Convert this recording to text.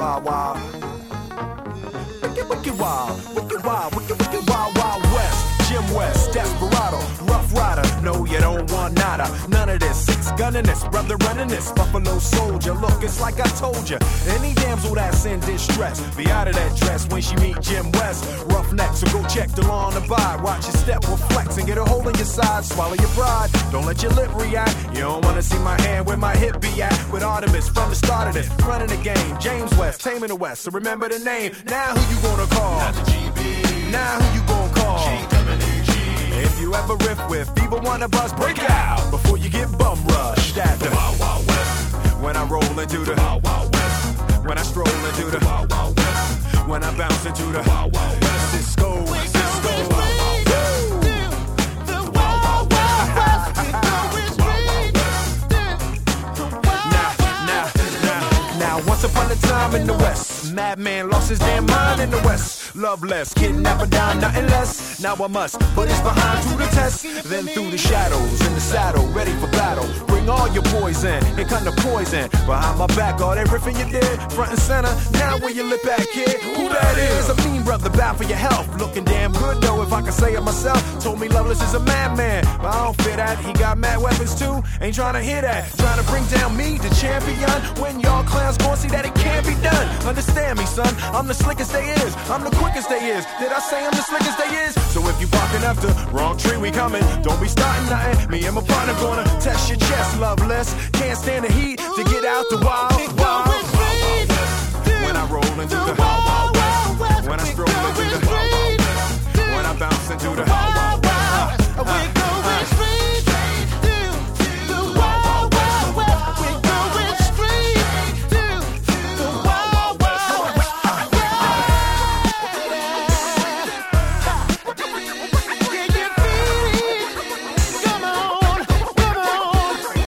wild, wild. Wicked wild, wicked wild, wicked wild, wild west. Jim West, Desperado, Rough Rider. No, you don't want nada. None of this. Six gunning this, brother running this. Buffalo Soldier. Look, it's like I told you. Any damsel that's in distress, be out of that dress when she meet Jim West. Roughneck, so go check the law on the bide. Watch your step reflex and get a hole in your side. Swallow your pride. Don't let your lip react. You don't wanna see my hand where my hip be at. With Artemis from the start of this, running the game. James West, taming the West. So remember the name. Now who you gonna call? Not the GB. Now who you gonna call? GWG. If you ever riff with fever, wanna bust, break out before you get bum rushed at the Wild Wild West. when I roll into the Wild Wild West. when I stroll into the Wild Wild West. when I bounce into the Wild Wild West. Cisco. Now, once upon a time in the West, madman lost his damn mind in the West. Loveless, kidnapper down, nothing less. Now I must put his behind to the test. Then through the shadows, in the saddle, ready for battle. Bring all your poison, here come the poison. Behind my back, all that riffing you did, front and center. Now where your lip at, kid? Who that is? A mean brother, bound for your health. Looking damn good though, if I can say it myself. Told me Loveless is a madman, but I don't fear that. He got mad weapons too, ain't trying to hear that. Trying to bring down me, the champion. When y'all clowns gon' see that it can't be done. Understand me, son, I'm the slickest they is. I'm the quickest they is. Did I say I'm the slickest they is? So if you barking up the wrong tree, we coming. Don't be starting nothing. Me and my partner gonna test your chest, Loveless. Can't stand the heat to get out the wild, wild. When I roll into the wild, wild west. When I stroll into the wild, wild west. When I bounce into the wild, wild west.